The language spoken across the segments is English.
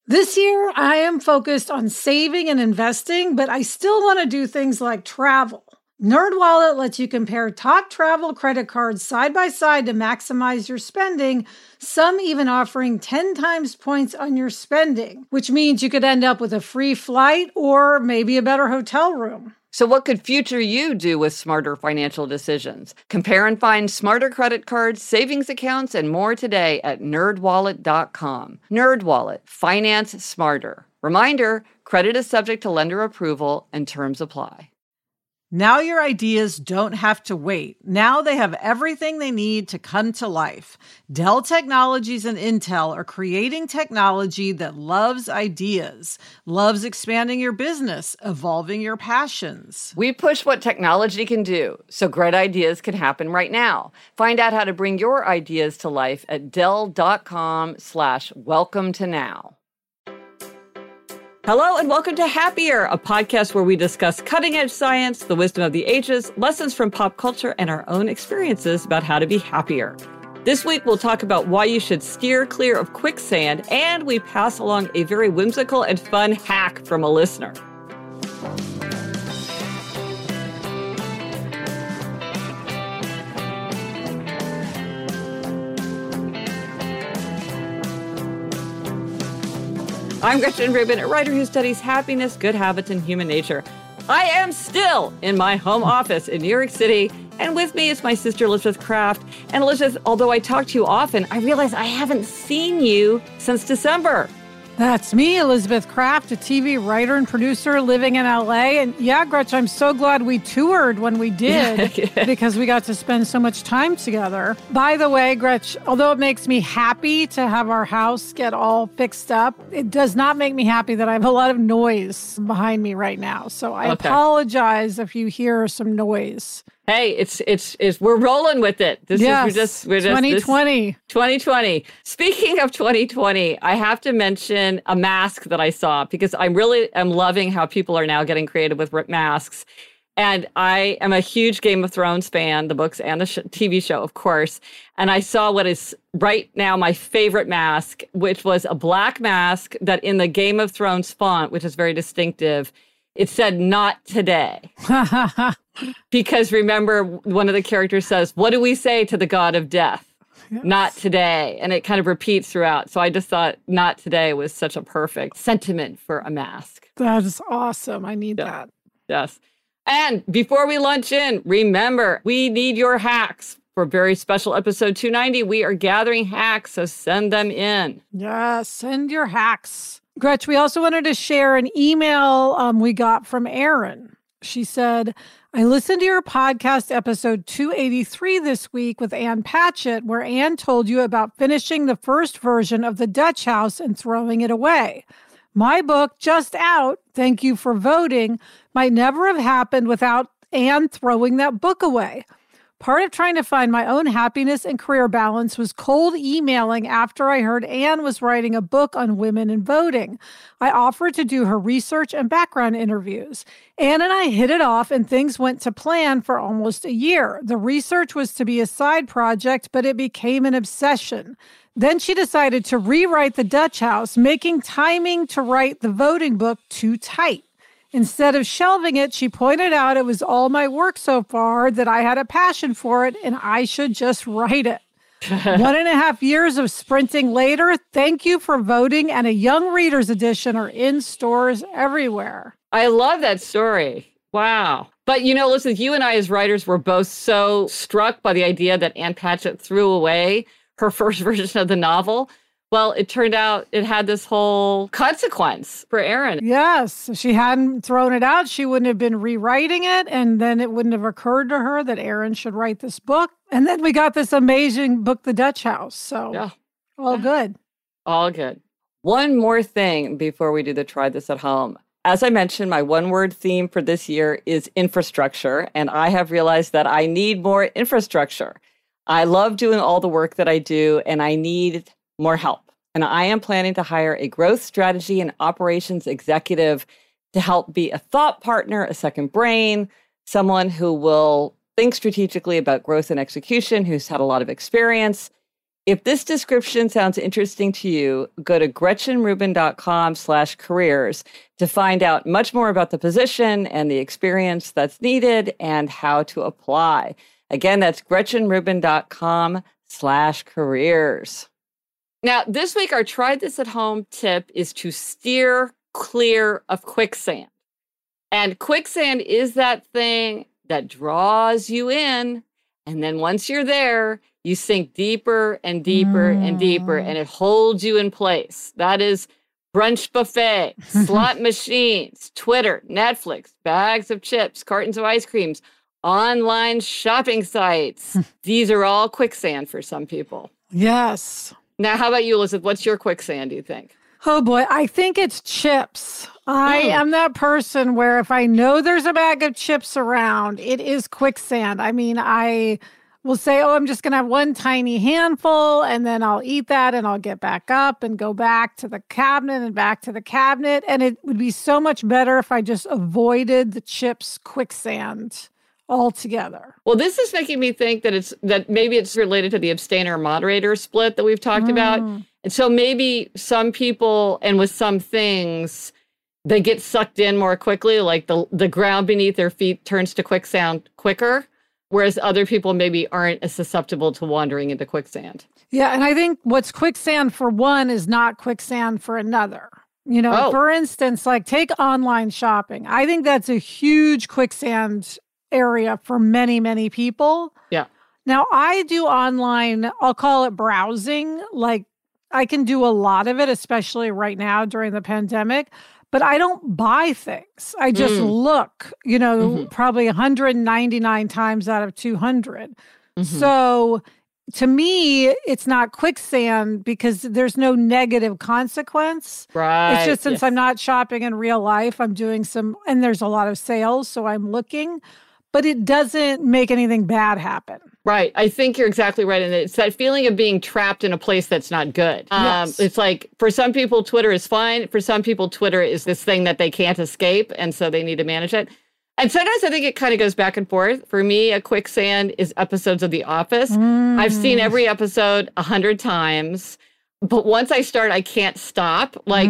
This year, I am focused on saving and investing, but I still want to do things like travel. NerdWallet lets you compare top travel credit cards side by side to maximize your spending, some even offering 10 times points on your spending, which means you could end up with a free flight or maybe a better hotel room. So what could future you do with smarter financial decisions? Compare and find smarter credit cards, savings accounts, and more today at nerdwallet.com. NerdWallet, finance smarter. Reminder, credit is subject to lender approval and terms apply. Now your ideas don't have to wait. Now they have everything they need to come to life. Dell Technologies and Intel are creating technology that loves ideas, loves expanding your business, evolving your passions. We push what technology can do, so great ideas can happen right now. Find out how to bring your ideas to life at Dell.com/welcome to now. Hello and welcome to Happier, a podcast where we discuss cutting-edge science, the wisdom of the ages, lessons from pop culture, and our own experiences about how to be happier. This week, we'll talk about why you should steer clear of quicksand, and we pass along a very whimsical and fun hack from a listener. I'm Gretchen Rubin, a writer who studies happiness, good habits, and human nature. I am still in my home office in New York City, and with me is my sister Elizabeth Craft. And Elizabeth, although I talk to you often, I realize I haven't seen you since December. That's me, Elizabeth Craft, a TV writer and producer living in LA. And yeah, Gretchen, I'm so glad we toured when we did because we got to spend so much time together. By the way, Gretchen, although it makes me happy to have our house get all fixed up, it does not make me happy that I have a lot of noise behind me right now. So I apologize if you hear some noise. Hey, it's we're rolling with it. We're just 2020. 2020. Speaking of 2020, I have to mention a mask that I saw because I really am loving how people are now getting creative with masks. And I am a huge Game of Thrones fan, the books and the TV show, of course. And I saw what is right now my favorite mask, which was a black mask that in the Game of Thrones font, which is very distinctive, it said, "Not today." Because remember, one of the characters says, "What do we say to the god of death?" Yes. "Not today." And it kind of repeats throughout. So I just thought "not today" was such a perfect sentiment for a mask. That is awesome. I need that. Yes. And before we launch in, remember, we need your hacks. For a very special episode 290, we are gathering hacks, so send them in. Yes, send your hacks. Gretch, we also wanted to share an email we got from Erin. She said, I listened to your podcast episode 283 this week with Ann Patchett, where Ann told you about finishing the first version of The Dutch House and throwing it away. My book, just out, thank you for voting, might never have happened without Ann throwing that book away. Part of trying to find my own happiness and career balance was cold emailing after I heard Ann was writing a book on women in voting. I offered to do her research and background interviews. Ann and I hit it off and things went to plan for almost a year. The research was to be a side project, but it became an obsession. Then she decided to rewrite The Dutch House, making timing to write the voting book too tight. Instead of shelving it, she pointed out it was all my work so far, that I had a passion for it, and I should just write it. 1.5 years of sprinting later, thank you for voting, and a Young Readers edition are in stores everywhere. I love that story. Wow. But, listen, you and I as writers were both so struck by the idea that Ann Patchett threw away her first version of the novel. Well, it turned out it had this whole consequence for Erin. Yes. If she hadn't thrown it out, she wouldn't have been rewriting it. And then it wouldn't have occurred to her that Erin should write this book. And then we got this amazing book, The Dutch House. So all good. All good. One more thing before we do the try this at home. As I mentioned, my one-word theme for this year is infrastructure. And I have realized that I need more infrastructure. I love doing all the work that I do, and I need more help. And I am planning to hire a growth strategy and operations executive to help be a thought partner, a second brain, someone who will think strategically about growth and execution, who's had a lot of experience. If this description sounds interesting to you, go to GretchenRubin.com/careers to find out much more about the position and the experience that's needed and how to apply. Again, that's GretchenRubin.com/careers. Now, this week, our Try This at Home tip is to steer clear of quicksand. And quicksand is that thing that draws you in. And then once you're there, you sink deeper and deeper and deeper, and it holds you in place. That is brunch buffet, slot machines, Twitter, Netflix, bags of chips, cartons of ice creams, online shopping sites. These are all quicksand for some people. Yes. Now, how about you, Elizabeth? What's your quicksand, do you think? Oh, boy. I think it's chips. I am that person where if I know there's a bag of chips around, it is quicksand. I mean, I will say, oh, I'm just going to have one tiny handful, and then I'll eat that, and I'll get back up and go back to the cabinet and back to the cabinet. And it would be so much better if I just avoided the chips quicksand altogether. Well, this is making me think that maybe it's related to the abstainer moderator split that we've talked about. And so maybe some people, and with some things, they get sucked in more quickly, like the ground beneath their feet turns to quicksand quicker, whereas other people maybe aren't as susceptible to wandering into quicksand. Yeah, and I think what's quicksand for one is not quicksand for another. You know, for instance, like take online shopping. I think that's a huge quicksand area for many, many people. Yeah. Now, I do online, I'll call it browsing. Like I can do a lot of it, especially right now during the pandemic. But I don't buy things. I just look, you know, probably 199 times out of 200. So to me, it's not quicksand because there's no negative consequence. Right. It's just since I'm not shopping in real life, I'm doing and there's a lot of sales, so I'm looking. But it doesn't make anything bad happen. Right. I think you're exactly right. And it's that feeling of being trapped in a place that's not good. Yes. It's like, for some people, Twitter is fine. For some people, Twitter is this thing that they can't escape. And so they need to manage it. And sometimes I think it kind of goes back and forth. For me, a quicksand is episodes of The Office. I've seen every episode 100 times. But once I start, I can't stop. Like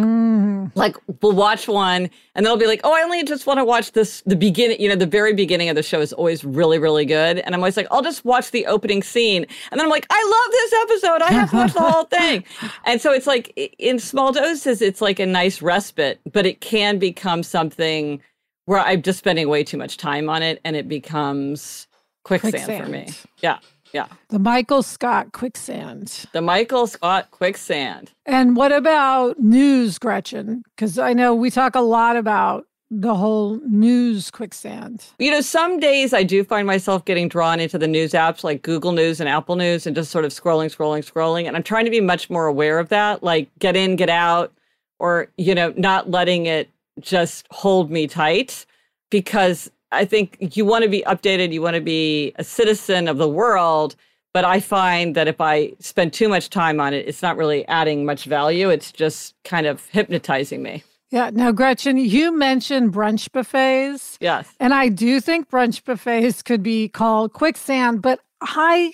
we'll watch one and then I'll be like, oh, I only just want to watch the beginning, you know, the very beginning of the show is always really, really good. And I'm always like, I'll just watch the opening scene. And then I'm like, I love this episode. I have to watch the whole thing. And so it's like in small doses, it's like a nice respite, but it can become something where I'm just spending way too much time on it and it becomes quicksand. For me. Yeah. Yeah. The Michael Scott quicksand. The Michael Scott quicksand. And what about news, Gretchen? Because I know we talk a lot about the whole news quicksand. You know, some days I do find myself getting drawn into the news apps like Google News and Apple News and just sort of scrolling. And I'm trying to be much more aware of that, like get in, get out, or, you know, not letting it just hold me tight, because I think you want to be updated. You want to be a citizen of the world. But I find that if I spend too much time on it, it's not really adding much value. It's just kind of hypnotizing me. Yeah. Now, Gretchen, you mentioned brunch buffets. Yes. And I do think brunch buffets could be called quicksand, but I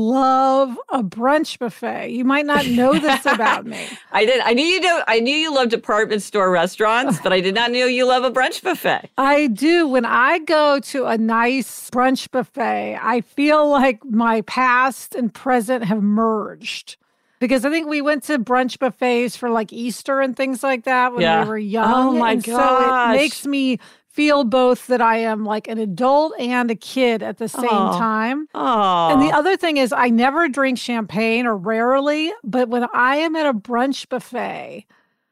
love a brunch buffet. You might not know this about me. I did. I knew you love department store restaurants, but I did not know you love a brunch buffet. I do. When I go to a nice brunch buffet, I feel like my past and present have merged. Because I think we went to brunch buffets for like Easter and things like that when we were young. Oh my gosh. So it makes me feel both that I am like an adult and a kid at the same time. And the other thing is I never drink champagne, or rarely, but when I am at a brunch buffet,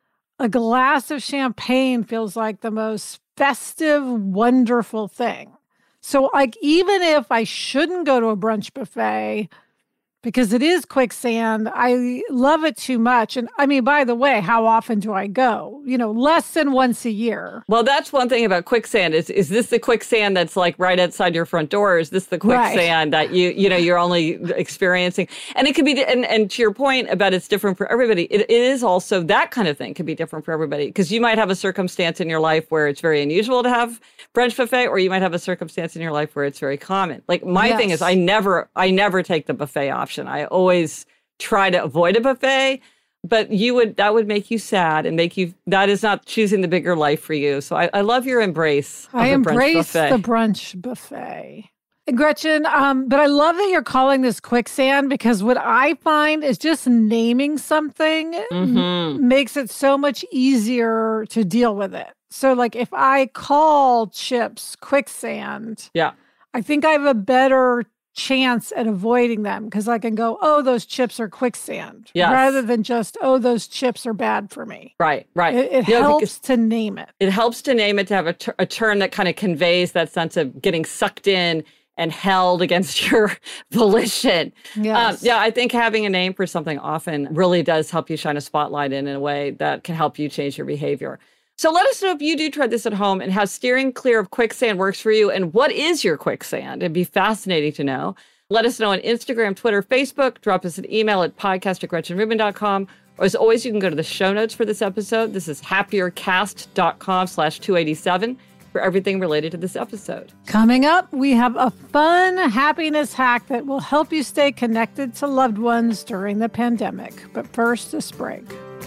a glass of champagne feels like the most festive, wonderful thing. So like even if I shouldn't go to a brunch buffet, because it is quicksand, I love it too much. And I mean, by the way, how often do I go? You know, less than once a year. Well, that's one thing about quicksand. Is this the quicksand that's like right outside your front door? Or is this the quicksand that you're only experiencing? And it could be, and to your point about it's different for everybody, it is also that kind of thing can be different for everybody. Because you might have a circumstance in your life where it's very unusual to have brunch buffet, or you might have a circumstance in your life where it's very common. Like my thing is I never take the buffet option. I always try to avoid a buffet, but that would make you sad and that is not choosing the bigger life for you. So I love your embrace of I the brunch embrace buffet. the brunch buffet. And Gretchen, but I love that you're calling this quicksand, because what I find is just naming something makes it so much easier to deal with it. So like if I call chips quicksand, I think I have a better chance at avoiding them, because I can go, oh, those chips are quicksand, rather than just, oh, those chips are bad for me. Right. It helps to name it. It helps to name it, to have a term that kind of conveys that sense of getting sucked in and held against your volition. Yes. I think having a name for something often really does help you shine a spotlight in a way that can help you change your behavior. So let us know if you do try this at home and how steering clear of quicksand works for you, and what is your quicksand. It'd be fascinating to know. Let us know on Instagram, Twitter, Facebook. Drop us an email at podcast@GretchenRubin.com. Or as always, you can go to the show notes for this episode. This is happiercast.com/287 for everything related to this episode. Coming up, we have a fun happiness hack that will help you stay connected to loved ones during the pandemic. But first, this break.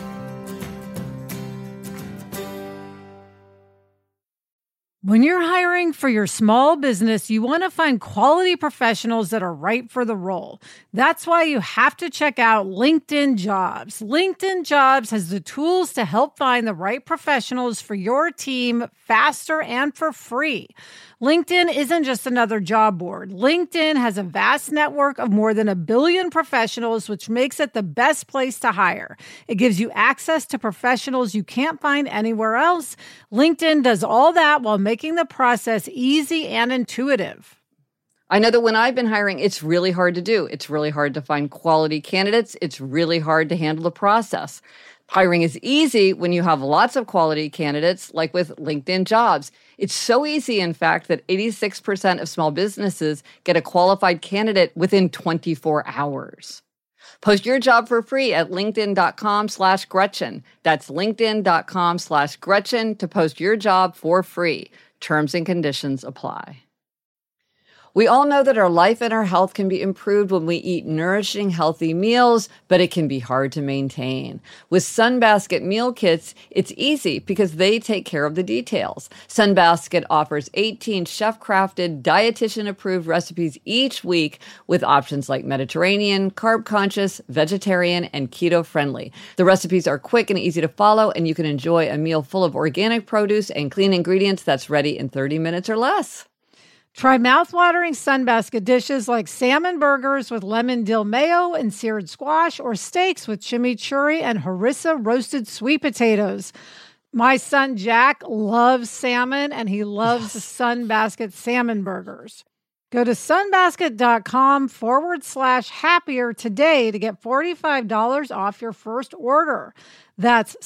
When you're hiring for your small business, you want to find quality professionals that are right for the role. That's why you have to check out LinkedIn Jobs. LinkedIn Jobs has the tools to help find the right professionals for your team faster and for free. LinkedIn isn't just another job board. LinkedIn has a vast network of more than 1 billion professionals, which makes it the best place to hire. It gives you access to professionals you can't find anywhere else. LinkedIn does all that while making the process easy and intuitive. I know that when I've been hiring, it's really hard to do. It's really hard to find quality candidates. It's really hard to handle the process. Hiring is easy when you have lots of quality candidates, like with LinkedIn Jobs. It's so easy, in fact, that 86% of small businesses get a qualified candidate within 24 hours. Post your job for free at linkedin.com/Gretchen. That's linkedin.com/Gretchen to post your job for free. Terms and conditions apply. We all know that our life and our health can be improved when we eat nourishing, healthy meals, but it can be hard to maintain. With Sunbasket meal kits, it's easy because they take care of the details. Sunbasket offers 18 chef-crafted, dietitian-approved recipes each week with options like Mediterranean, carb-conscious, vegetarian, and keto-friendly. The recipes are quick and easy to follow, and you can enjoy a meal full of organic produce and clean ingredients that's ready in 30 minutes or less. Try mouthwatering Sunbasket dishes like salmon burgers with lemon dill mayo and seared squash, or steaks with chimichurri and harissa roasted sweet potatoes. My son Jack loves salmon, and he loves Sunbasket salmon burgers. Go to sunbasket.com/happier today to get $45 off your first order. That's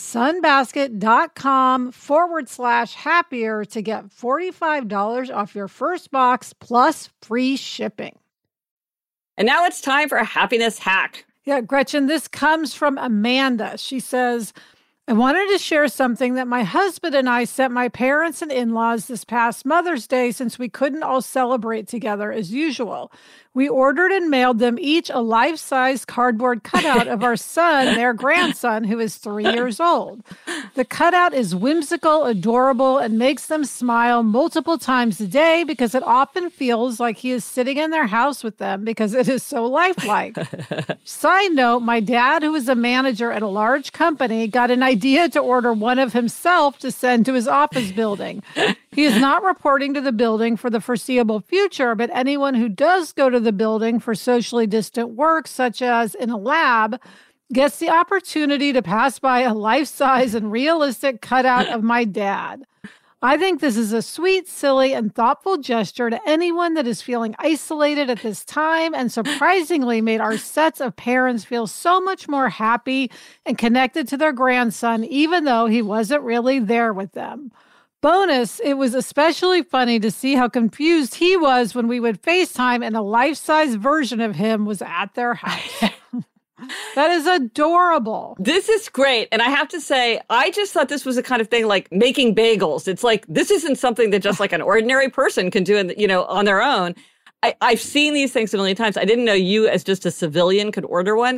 sunbasket.com/happier to get $45 off your first box plus free shipping. And now it's time for a happiness hack. Yeah, Gretchen, this comes from Amanda. She says, I wanted to share something that my husband and I sent my parents and in-laws this past Mother's Day since we couldn't all celebrate together as usual. We ordered and mailed them each a life-size cardboard cutout of our son, their grandson, who is 3 years old. The cutout is whimsical, adorable, and makes them smile multiple times a day because it often feels like he is sitting in their house with them because it is so lifelike. Side note, my dad, who is a manager at a large company, got an idea to order one of himself to send to his office building. He is not reporting to the building for the foreseeable future, but anyone who does go to the building for socially distant work, such as in a lab, gets the opportunity to pass by a life-size and realistic cutout of my dad. I think this is a sweet, silly, and thoughtful gesture to anyone that is feeling isolated at this time, and surprisingly made our sets of parents feel so much more happy and connected to their grandson, even though he wasn't really there with them. Bonus, it was especially funny to see how confused he was when we would FaceTime and a life-size version of him was at their house. That is adorable. This is great. And I have to say, I just thought this was a kind of thing like making bagels. It's like, this isn't something that just like an ordinary person can do, on their own. I've seen these things a million times. I didn't know you as just a civilian could order one.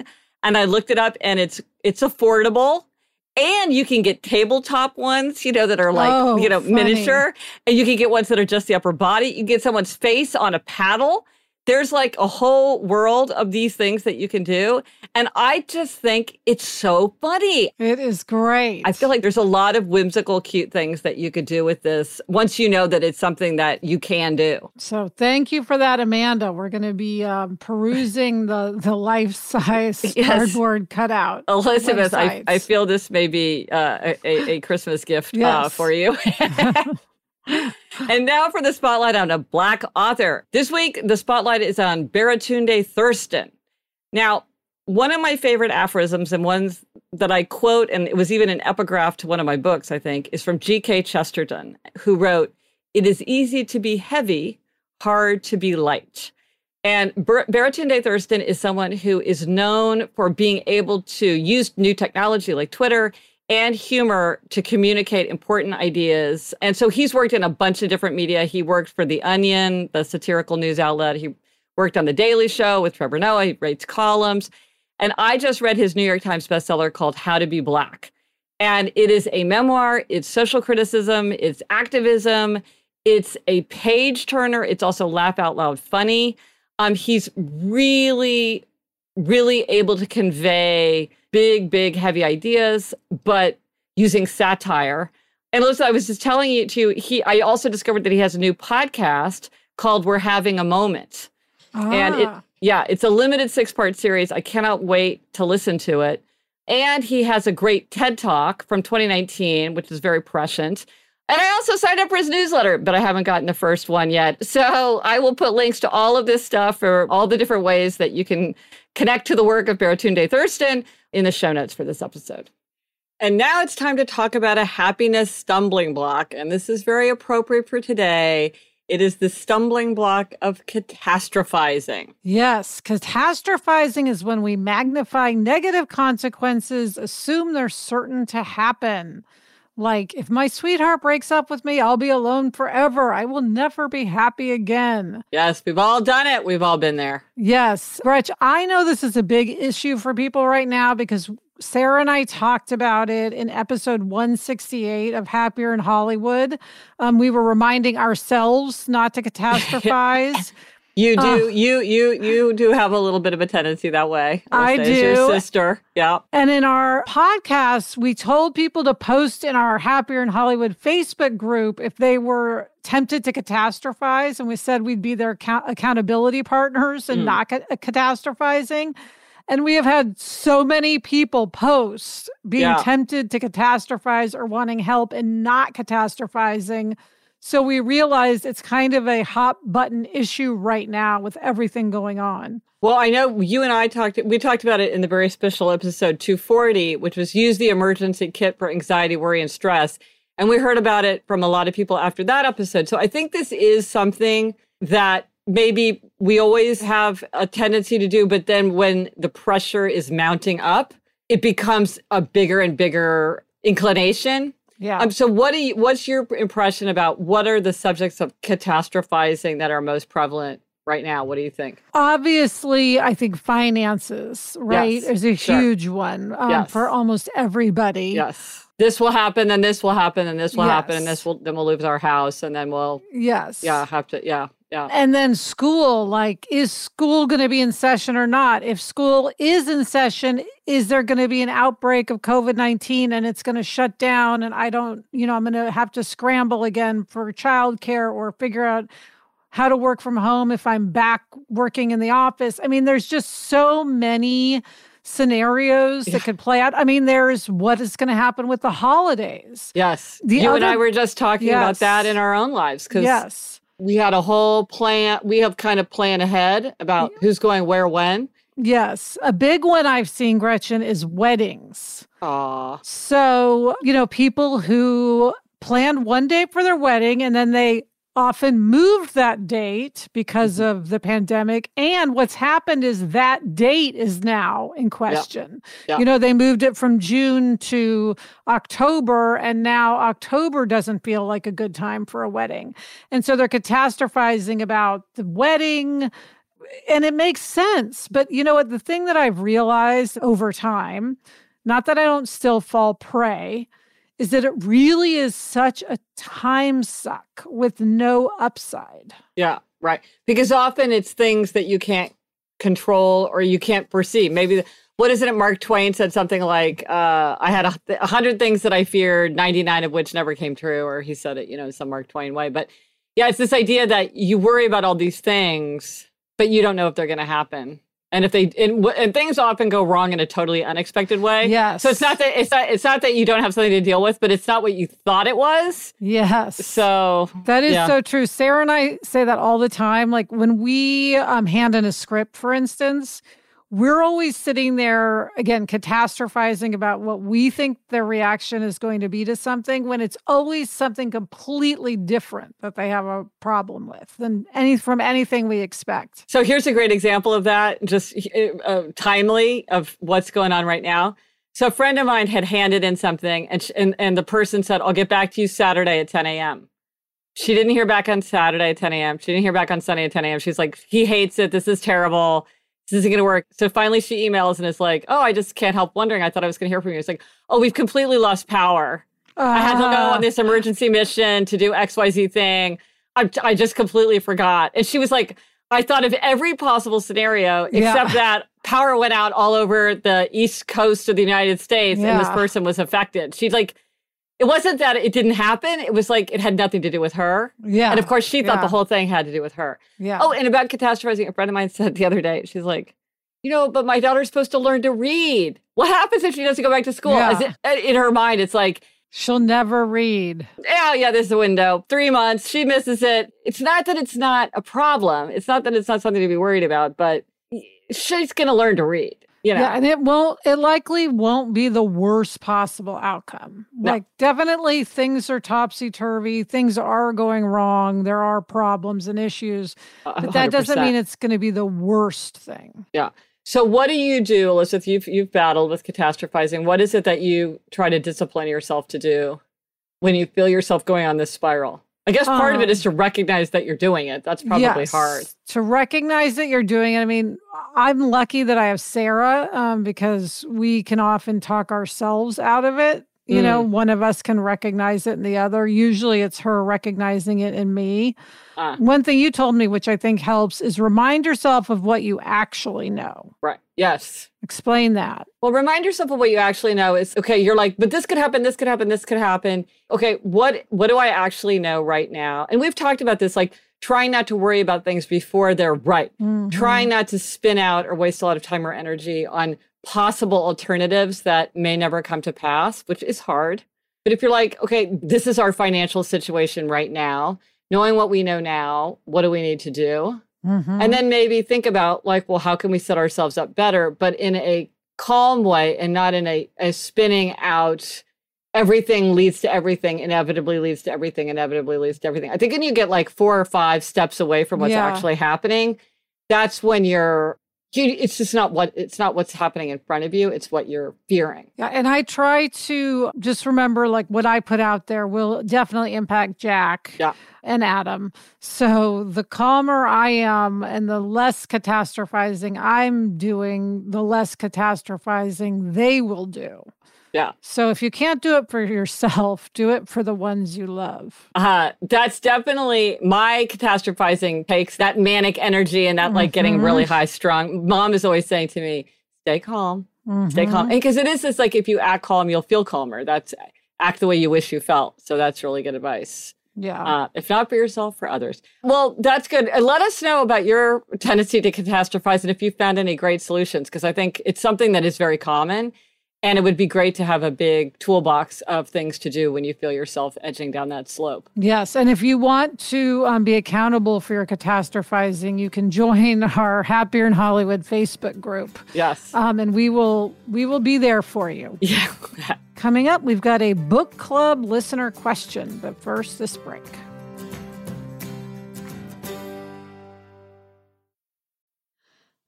And I looked it up, and it's affordable. And you can get tabletop ones, that are like, funny. miniature. And you can get ones that are just the upper body. You can get someone's face on a paddle. There's like a whole world of these things that you can do. And I just think it's so funny. It is great. I feel like there's a lot of whimsical, cute things that you could do with this once you know that it's something that you can do. So thank you for that, Amanda. We're going to be perusing the life-size cardboard cutout. Elizabeth, I feel this may be a Christmas gift for you. And now for the spotlight on a Black author. This week, the spotlight is on Baratunde Thurston. Now, one of my favorite aphorisms and ones that I quote, and it was even an epigraph to one of my books, I think, is from G.K. Chesterton, who wrote, "It is easy to be heavy, hard to be light." And Baratunde Thurston is someone who is known for being able to use new technology like Twitter and humor to communicate important ideas. And so he's worked in a bunch of different media. He worked for The Onion, the satirical news outlet. He worked on The Daily Show with Trevor Noah. He writes columns. And I just read his New York Times bestseller called How to Be Black. And it is a memoir. It's social criticism. It's activism. It's a page turner. It's also laugh out loud funny. He's really, really able to convey big, heavy ideas, but using satire. And Elizabeth, I was just telling you I also discovered that he has a new podcast called We're Having a Moment. And it's a limited 6-part series. I cannot wait to listen to it. And he has a great TED Talk from 2019, which is very prescient. And I also signed up for his newsletter, but I haven't gotten the first one yet. So I will put links to all of this stuff for all the different ways that you can connect to the work of Baratunde Thurston in the show notes for this episode. And now it's time to talk about a happiness stumbling block. And this is very appropriate for today. It is the stumbling block of catastrophizing. Yes, catastrophizing is when we magnify negative consequences, assume they're certain to happen. Like, if my sweetheart breaks up with me, I'll be alone forever. I will never be happy again. Yes, we've all done it. We've all been there. Yes. Gretch, I know this is a big issue for people right now because Sarah and I talked about it in episode 168 of Happier in Hollywood. We were reminding ourselves not to catastrophize. You do. You do have a little bit of a tendency that way. I do. Your sister. Yeah. And in our podcast, we told people to post in our Happier in Hollywood Facebook group if they were tempted to catastrophize. And we said we'd be their accountability partners and not catastrophizing. And we have had so many people post being tempted to catastrophize or wanting help and not catastrophizing. So we realized it's kind of a hot button issue right now with everything going on. Well, I know you and I talked about it in the very special episode 240, which was use the emergency kit for anxiety, worry, and stress. And we heard about it from a lot of people after that episode. So I think this is something that maybe we always have a tendency to do, but then when the pressure is mounting up, it becomes a bigger and bigger inclination. Yeah. So what's your impression about what are the subjects of catastrophizing that are most prevalent right now? What do you think? Obviously, I think finances, right, is a huge one for almost everybody. Yes. This will happen, then this will happen, and this will happen, and then we'll lose our house, and then we'll have to. Yeah. And then school, like, is school going to be in session or not? If school is in session, is there going to be an outbreak of COVID-19 and it's going to shut down? And I'm going to have to scramble again for childcare or figure out how to work from home if I'm back working in the office. I mean, there's just so many scenarios that could play out. I mean, there's what is going to happen with the holidays. Yes. You and I were just talking about that in our own lives. Yes. We had a whole plan. We have kind of planned ahead about who's going where, when. Yes. A big one I've seen, Gretchen, is weddings. Aww. So, people who planned one date for their wedding and then they often moved that date because of the pandemic. And what's happened is that date is now in question. Yeah. They moved it from June to October, and now October doesn't feel like a good time for a wedding. And so they're catastrophizing about the wedding. And it makes sense. But you know what? The thing that I've realized over time, not that I don't still fall prey, is that it really is such a time suck with no upside. Yeah, right. Because often it's things that you can't control or you can't foresee. Maybe, what is it? Mark Twain said something like, I had 100 things that I feared, 99 of which never came true. Or he said it, some Mark Twain way. But yeah, it's this idea that you worry about all these things, but you don't know if they're going to happen. And if and things often go wrong in a totally unexpected way. Yes. So it's not that you don't have something to deal with, but it's not what you thought it was. Yes. So that is so true. Sarah and I say that all the time. Like when we hand in a script, for instance, we're always sitting there, again, catastrophizing about what we think their reaction is going to be to something, when it's always something completely different that they have a problem with than from anything we expect. So here's a great example of that, just timely, of what's going on right now. So a friend of mine had handed in something, and the person said, I'll get back to you Saturday at 10 a.m. She didn't hear back on Saturday at 10 a.m. She didn't hear back on Sunday at 10 a.m. She's like, he hates it. This is terrible. This isn't going to work. So finally she emails and is like, oh, I just can't help wondering. I thought I was going to hear from you. It's like, oh, we've completely lost power. I had to go on this emergency mission to do XYZ thing. I just completely forgot. And she was like, I thought of every possible scenario except that power went out all over the East Coast of the United States and this person was affected. She's like, it wasn't that it didn't happen. It was like it had nothing to do with her. Yeah. And of course, she thought the whole thing had to do with her. Yeah. Oh, and about catastrophizing, a friend of mine said the other day, she's like, but my daughter's supposed to learn to read. What happens if she doesn't go back to school? Yeah. In her mind, it's like, she'll never read. Yeah, there's the window. 3 months, she misses it. It's not that it's not a problem. It's not that it's not something to be worried about, but she's going to learn to read. Yeah, and it likely won't be the worst possible outcome. No. Like, definitely things are topsy-turvy. Things are going wrong. There are problems and issues. But that 100%. Doesn't mean it's going to be the worst thing. Yeah. So what do you do, Elizabeth? You've battled with catastrophizing. What is it that you try to discipline yourself to do when you feel yourself going on this spiral? I guess part of it is to recognize that you're doing it. That's probably hard. To recognize that you're doing it. I mean, I'm lucky that I have Sarah because we can often talk ourselves out of it. One of us can recognize it in the other. Usually it's her recognizing it in me. One thing you told me, which I think helps, is remind yourself of what you actually know. Right. Yes. Explain that. Well, remind yourself of what you actually know is, okay, you're like, but this could happen, this could happen, this could happen. Okay, what do I actually know right now? And we've talked about this, like trying not to worry about things before they're right. Mm-hmm. Trying not to spin out or waste a lot of time or energy on possible alternatives that may never come to pass, which is hard. But if you're like, okay, this is our financial situation right now, knowing what we know now, what do we need to do? Mm-hmm. And then maybe think about like, well, how can we set ourselves up better, but in a calm way and not in a spinning out, everything leads to everything, inevitably leads to everything, inevitably leads to everything. I think when you get like 4 or 5 steps away from what's actually happening, that's when it's just not what's happening in front of you. It's what you're fearing. Yeah. And I try to just remember like what I put out there will definitely impact Jack and Adam. So the calmer I am and the less catastrophizing I'm doing, the less catastrophizing they will do. Yeah. So if you can't do it for yourself, do it for the ones you love. That's definitely my catastrophizing takes that manic energy and that like getting really high strung. Mom is always saying to me, stay calm, stay calm. Because it is this like, if you act calm, you'll feel calmer. That's act the way you wish you felt. So that's really good advice. Yeah. If not for yourself, for others. Well, that's good. Let us know about your tendency to catastrophize and if you found any great solutions, because I think it's something that is very common. And it would be great to have a big toolbox of things to do when you feel yourself edging down that slope. Yes. And if you want to be accountable for your catastrophizing, you can join our Happier in Hollywood Facebook group. Yes. And we will be there for you. Yeah. Coming up, we've got a book club listener question. But first, this break.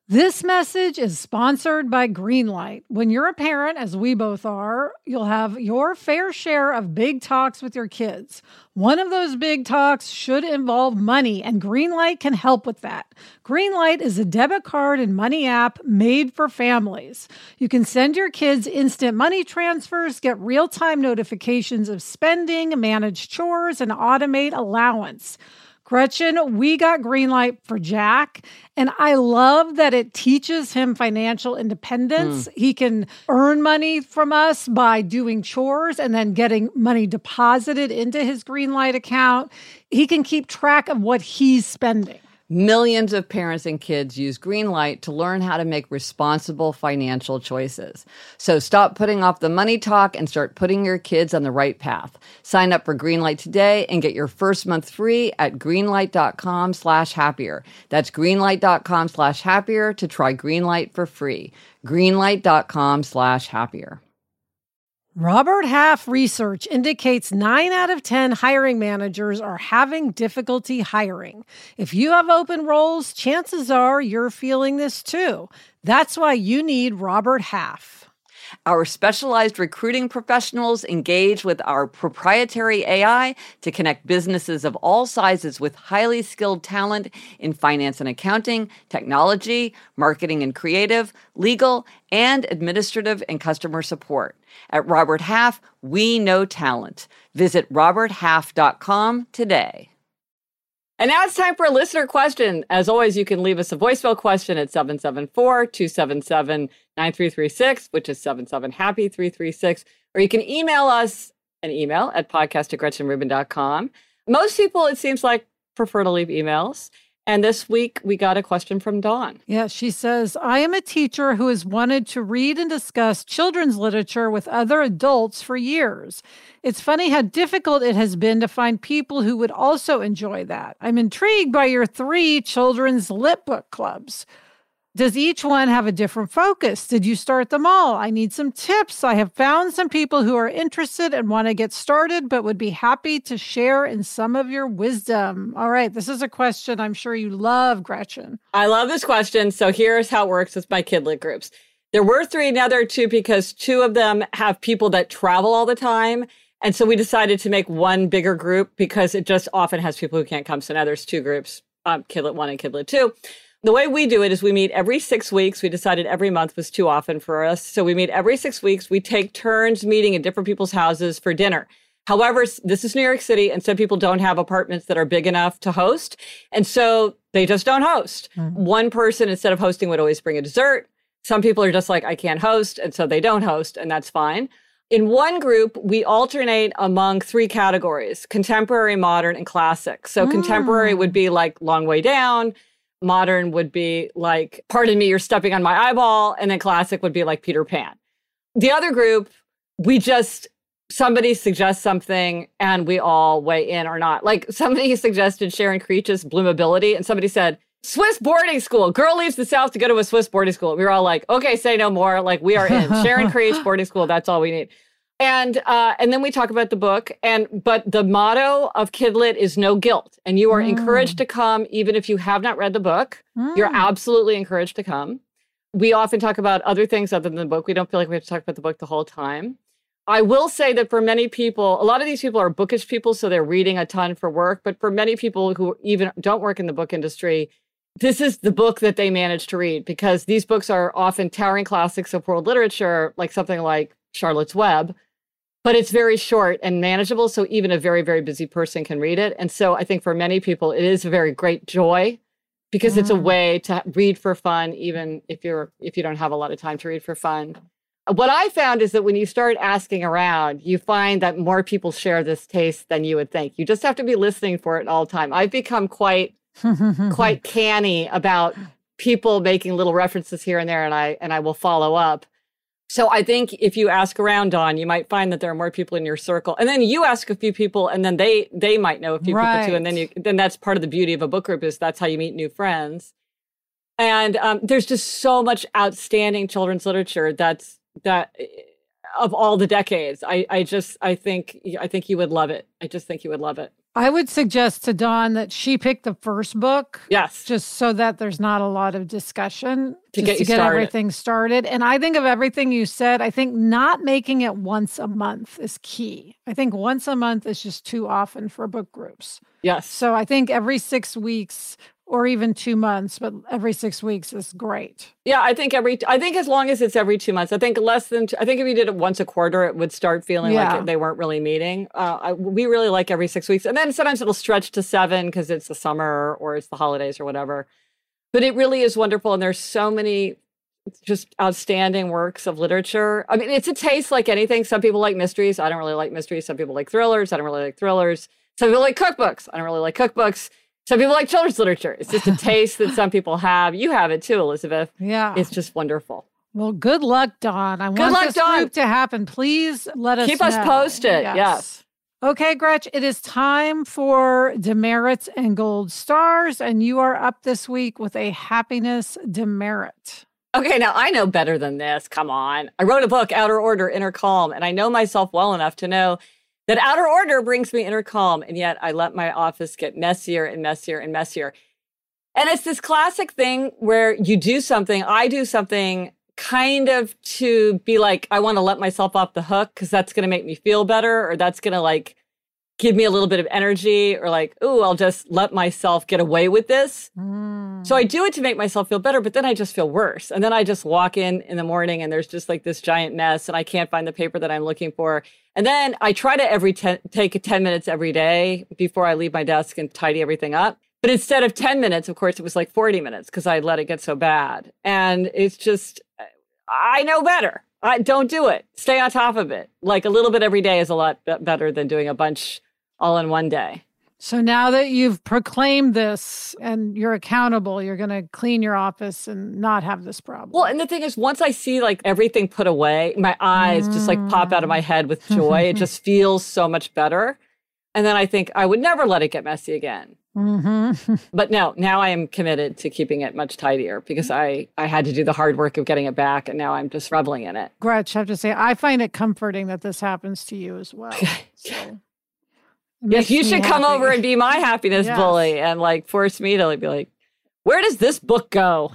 This message is sponsored by Greenlight. When you're a parent, as we both are, you'll have your fair share of big talks with your kids. One of those big talks should involve money, and Greenlight can help with that. Greenlight is a debit card and money app made for families. You can send your kids instant money transfers, get real-time notifications of spending, manage chores, and automate allowance. Gretchen, we got Greenlight for Jack, and I love that it teaches him financial independence. He can earn money from us by doing chores and then getting money deposited into his Greenlight account. He can keep track of what he's spending. Millions of parents and kids use Greenlight to learn how to make responsible financial choices. So stop putting off the money talk and start putting your kids on the right path. Sign up for Greenlight today and get your first month free at greenlight.com/happier. That's greenlight.com/happier to try Greenlight for free. greenlight.com/happier. Robert Half research indicates 9 out of 10 hiring managers are having difficulty hiring. If you have open roles, chances are you're feeling this too. That's why you need Robert Half. Our specialized recruiting professionals engage with our proprietary AI to connect businesses of all sizes with highly skilled talent in finance and accounting, technology, marketing and creative, legal, and administrative and customer support. At Robert Half, we know talent. Visit roberthalf.com today. And now it's time for a listener question. As always, you can leave us a voicemail question at 774-277-9336, which is 77-HAPPY-336. Or you can email us an email at podcast@gretchenrubin.com. Most people, it seems like, prefer to leave emails. And this week, we got a question from Dawn. Yeah, she says, I am a teacher who has wanted to read and discuss children's literature with other adults for years. It's funny how difficult it has been to find people who would also enjoy that. I'm intrigued by your 3 children's lit book clubs. Does each one have a different focus? Did you start them all? I need some tips. I have found some people who are interested and want to get started, but would be happy to share in some of your wisdom. All right, this is a question I'm sure you love, Gretchen. I love this question. So here's how it works with my Kidlit groups. There were 3, now there are 2 because 2 of them have people that travel all the time. And so we decided to make one bigger group because it just often has people who can't come. So now there's 2 groups, Kidlit 1 and Kidlit 2. The way we do it is we meet every 6 weeks. We decided every month was too often for us. So we meet every 6 weeks. We take turns meeting in different people's houses for dinner. However, this is New York City, and some people don't have apartments that are big enough to host. And so they just don't host. One person, instead of hosting, would always bring a dessert. Some people are just like, I can't host. And so they don't host, and that's fine. In one group, we alternate among 3 categories: contemporary, modern, and classic. So contemporary would be like Long Way Down. Modern would be like, pardon me, you're stepping on my eyeball. And then classic would be like Peter Pan. The other group, somebody suggests something and we all weigh in or not. Like somebody suggested Sharon Creech's Bloomability, and somebody said, Swiss boarding school. Girl leaves the South to go to a Swiss boarding school. We were all like, okay, say no more. Like, we are in. Sharon Creech boarding school. That's all we need. And then we talk about the book. But the motto of Kidlit is no guilt. And you are encouraged to come even if you have not read the book. You're absolutely encouraged to come. We often talk about other things other than the book. We don't feel like we have to talk about the book the whole time. I will say that for many people, a lot of these people are bookish people, so they're reading a ton for work. But for many people who even don't work in the book industry, this is the book that they manage to read, because these books are often towering classics of world literature, like something like Charlotte's Web. But it's very short and manageable, so even a very, very busy person can read it. And so I think for many people, it is a very great joy, because it's a way to read for fun, even if you don't have a lot of time to read for fun. What I found is that when you start asking around, you find that more people share this taste than you would think. You just have to be listening for it all the time. I've become quite canny about people making little references here and there, and I will follow up. So I think if you ask around, Dawn, you might find that there are more people in your circle. And then you ask a few people, and then they might know a few people too. And then that's part of the beauty of a book group, is that's how you meet new friends. And there's just so much outstanding children's literature that of all the decades. I think you would love it. I just think you would love it. I would suggest to Dawn that she pick the first book. Yes. Just so that there's not a lot of discussion To get everything started. And I think of everything you said, I think not making it once a month is key. I think once a month is just too often for book groups. Yes. So I think every 6 weeks or even 2 months, but every 6 weeks is great. Yeah, I think as long as it's every 2 months, I think if you did it once a quarter, it would start feeling like they weren't really meeting. We really like every 6 weeks. And then sometimes it'll stretch to 7 because it's the summer or it's the holidays or whatever. But it really is wonderful. And there's so many just outstanding works of literature. I mean, it's a taste like anything. Some people like mysteries. I don't really like mysteries. Some people like thrillers. I don't really like thrillers. Some people like cookbooks. I don't really like cookbooks. Some people like children's literature. It's just a taste that some people have. You have it too, Elizabeth. Yeah. It's just wonderful. Well, good luck, Dawn. I want this group to happen. Please let us know. Keep us posted. Yes. Okay, Gretch, it is time for demerits and gold stars, and you are up this week with a happiness demerit. Okay, now I know better than this. Come on. I wrote a book, Outer Order, Inner Calm, and I know myself well enough to know that outer order brings me inner calm, and yet I let my office get messier and messier and messier. And it's this classic thing where you do something, I do something kind of to be like, I want to let myself off the hook because that's going to make me feel better, or that's going to like give me a little bit of energy, or like, ooh, I'll just let myself get away with this. So I do it to make myself feel better, but then I just feel worse. And then I just walk in the morning and there's just like this giant mess and I can't find the paper that I'm looking for. And then I try to take 10 minutes every day before I leave my desk and tidy everything up. But instead of 10 minutes, of course, it was like 40 minutes because I let it get so bad. And it's just, I know better. I don't do it. Stay on top of it. Like a little bit every day is a lot better than doing a bunch all in one day. So now that you've proclaimed this and you're accountable, you're going to clean your office and not have this problem. Well, and the thing is, once I see like everything put away, my eyes just like pop out of my head with joy. It just feels so much better. And then I think I would never let it get messy again. But no, now I am committed to keeping it much tidier because I had to do the hard work of getting it back. And now I'm just reveling in it. Gretch, I have to say, I find it comforting that this happens to you as well. So. Yes, you should come over and be my happiness bully and like force me to like, be like, where does this book go?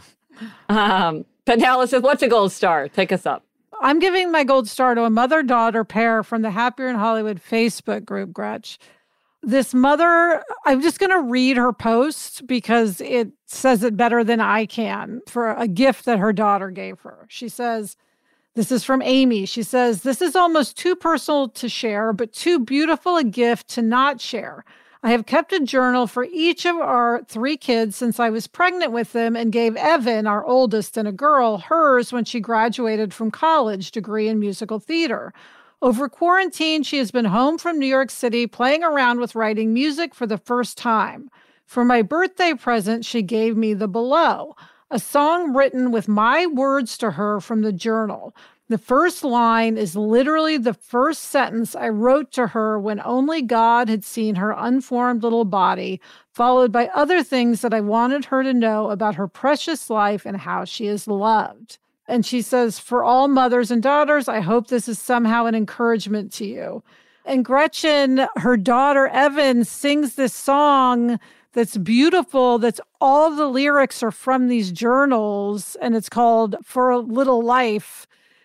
But now, Elizabeth, what's a gold star? Take us up. I'm giving my gold star to a mother-daughter pair from the Happier in Hollywood Facebook group, Gretch. This mother, I'm just going to read her post because it says it better than I can for a gift that her daughter gave her. She says, this is from Amy. She says, this is almost too personal to share, but too beautiful a gift to not share. I have kept a journal for each of our 3 kids since I was pregnant with them and gave Evan, our oldest and a girl, hers when she graduated from college, degree in musical theater. Over quarantine, she has been home from New York City playing around with writing music for the first time. For my birthday present, she gave me the below, a song written with my words to her from the journal. The first line is literally the first sentence I wrote to her when only God had seen her unformed little body, followed by other things that I wanted her to know about her precious life and how she is loved. And she says, for all mothers and daughters, I hope this is somehow an encouragement to you. And Gretchen, her daughter, Evan, sings this song that's beautiful, that's all the lyrics are from these journals, and it's called For a Little Life.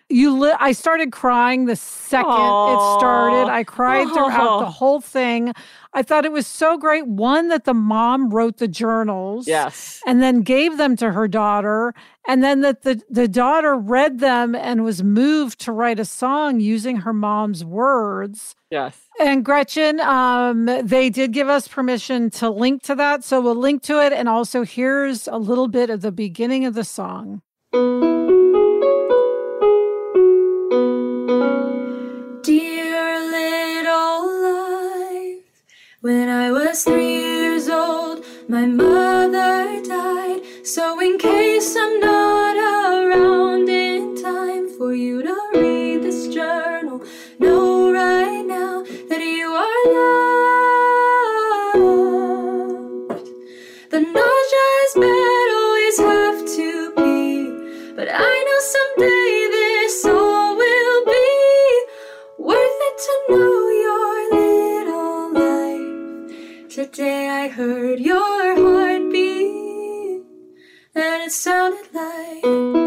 I started crying the second it started. I cried throughout the whole thing. I thought it was so great. One, that the mom wrote the journals. Yes. And then gave them to her daughter. And then that the daughter read them and was moved to write a song using her mom's words. Yes. And Gretchen, they did give us permission to link to that. So we'll link to it. And also here's a little bit of the beginning of the song. Dear little life, when I was 3 years old, my mother died. So in case I'm not around in time for you to read this journal, know right now that you are loved. The not just bad always have to be, but I know someday this all will be worth it to know your little life I heard your heartbeat, and it sounded like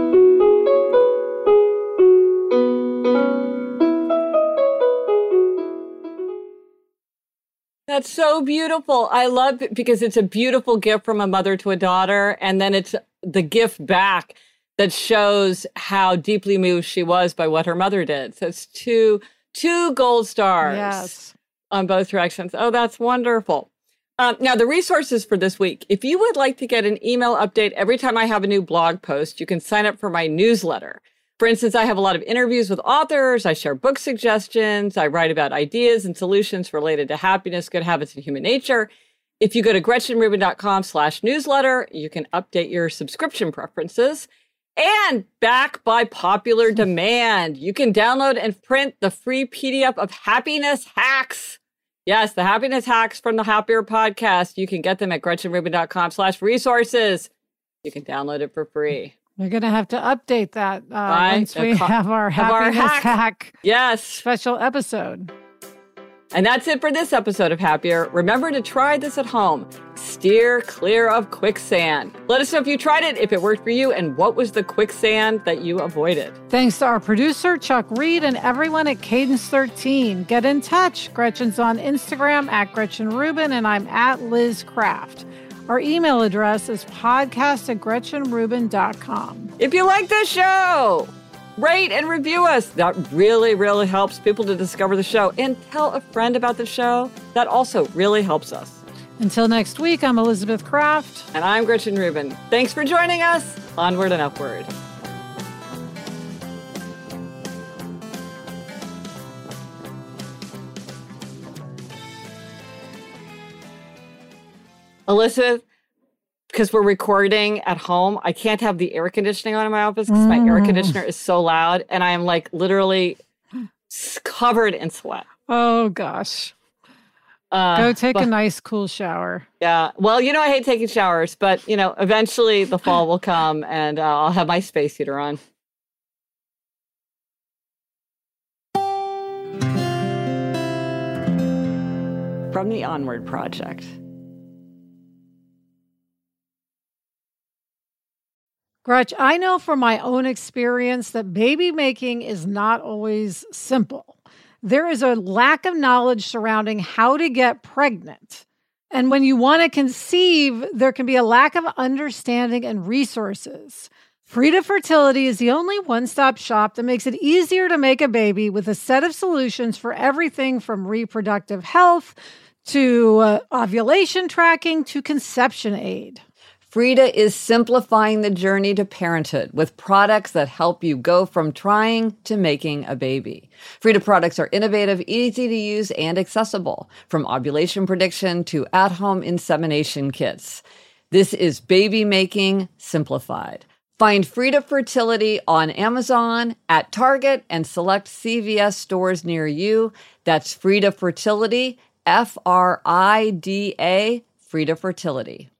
That's so beautiful. I love it because it's a beautiful gift from a mother to a daughter. And then it's the gift back that shows how deeply moved she was by what her mother did. So it's two gold stars on both directions. Oh, that's wonderful. Now, the resources for this week. If you would like to get an email update every time I have a new blog post, you can sign up for my newsletter. For instance, I have a lot of interviews with authors. I share book suggestions. I write about ideas and solutions related to happiness, good habits, and human nature. If you go to GretchenRubin.com/newsletter, you can update your subscription preferences. And back by popular demand, you can download and print the free PDF of Happiness Hacks. Yes, the Happiness Hacks from the Happier Podcast. You can get them at GretchenRubin.com/resources. You can download it for free. We're going to have to update that once we have our Happiness Hack special episode. And that's it for this episode of Happier. Remember to try this at home. Steer clear of quicksand. Let us know if you tried it, if it worked for you, and what was the quicksand that you avoided. Thanks to our producer, Chuck Reed, and everyone at Cadence 13. Get in touch. Gretchen's on Instagram at Gretchen Rubin, and I'm at Liz Craft. Our email address is podcast@GretchenRubin.com. If you like this show, rate and review us. That really, really helps people to discover the show. And tell a friend about the show. That also really helps us. Until next week, I'm Elizabeth Craft. And I'm Gretchen Rubin. Thanks for joining us. Onward and upward. Elizabeth, because we're recording at home, I can't have the air conditioning on in my office because my air conditioner is so loud. And I am like literally covered in sweat. Oh, gosh. Go take a nice cool shower. Yeah. Well, you know, I hate taking showers, but, you know, eventually the fall will come and I'll have my space heater on. From the Onward Project. Gretch, I know from my own experience that baby making is not always simple. There is a lack of knowledge surrounding how to get pregnant. And when you want to conceive, there can be a lack of understanding and resources. Frida Fertility is the only one-stop shop that makes it easier to make a baby with a set of solutions for everything from reproductive health to ovulation tracking to conception aid. Frida is simplifying the journey to parenthood with products that help you go from trying to making a baby. Frida products are innovative, easy to use, and accessible, from ovulation prediction to at-home insemination kits. This is baby making simplified. Find Frida Fertility on Amazon, at Target, and select CVS stores near you. That's Frida Fertility, Frida, Frida Fertility.